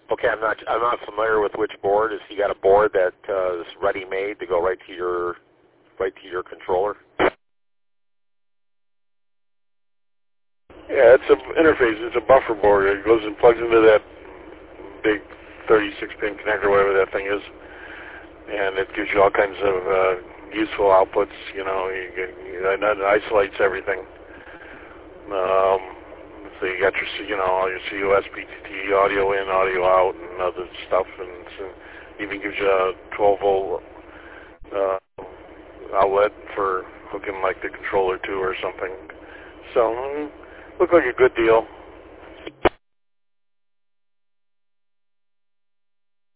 Okay, I'm not familiar with which board. Is you got a board that is ready made to go right to your controller? Yeah, it's an interface. It's a buffer board. It goes and plugs into that big 36-pin connector, whatever that thing is, and it gives you all kinds of useful outputs. You know, it isolates everything. So you got your, all your COS, PTT, audio in, audio out, and other stuff, and so even gives you a 12-volt outlet for hooking like the controller to or something. So, looked like a good deal.